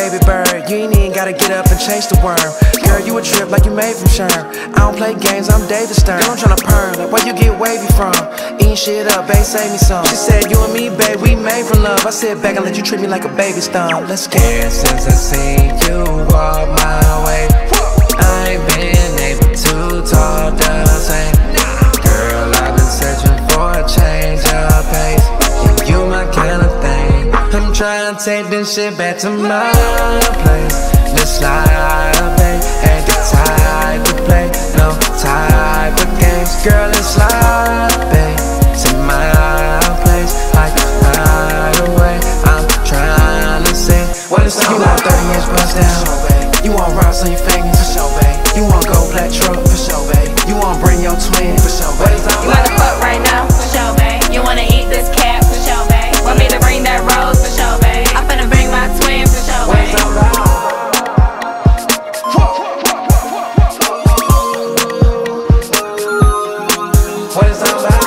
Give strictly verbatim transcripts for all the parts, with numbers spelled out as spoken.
baby bird. You ain't even gotta get up and chase the worm. Girl, you a trip like you made from Sherm. I don't play games, I'm David Stern. Girl, I'm tryna perm, like where you get wavy from? Eating shit up, babe, save me some. She said, you and me, babe, we made from love. I sit back and let you treat me like a baby stump. Let's get it. Since I seen you walk my way, I ain't been able to talk the same. Girl, I've been searching for a change of pace. Yeah, you my kind of thing. I'm trying to take this shit back to my place. Let's slide, babe. Ain't the type to play, no type of games. Girl, let's slide, babe, to my place. Like right away, I'm trying to say what it's all You want thirty inch bust down? You want rocks on your fingers? For sure, babe. You want gold black truck? For sure, babe. You want bring your twin? For sure, babe. You wanna fuck right now? For sure, babe. You wanna eat this cat? For sure, babe. Want me to bring that rose? For sure, babe. I'm finna bring my twin? For sure, babe. what it's all about.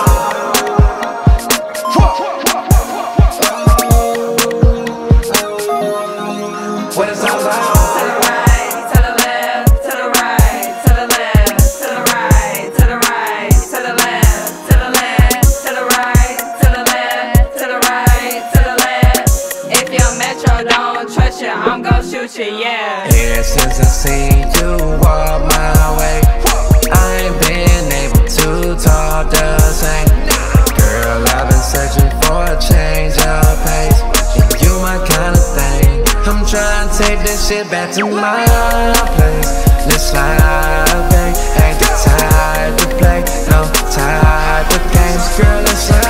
What it's all about. To the right, to the left, to the right, to the left, to the right, to the right, to the left, to the left, to the right, to the left, to the right, to the left. If your metro don't trust you, I'm gon' shoot you, yeah. Yeah, since I seen you walk my way, I ain't been able to talk the same. Girl, I've been searching for a change of pace. Yeah, you my kind of thing. I'm trying to take this shit back to my place. Let's slide, babe. Ain't the type to play, no type of games. Girl, let's slide.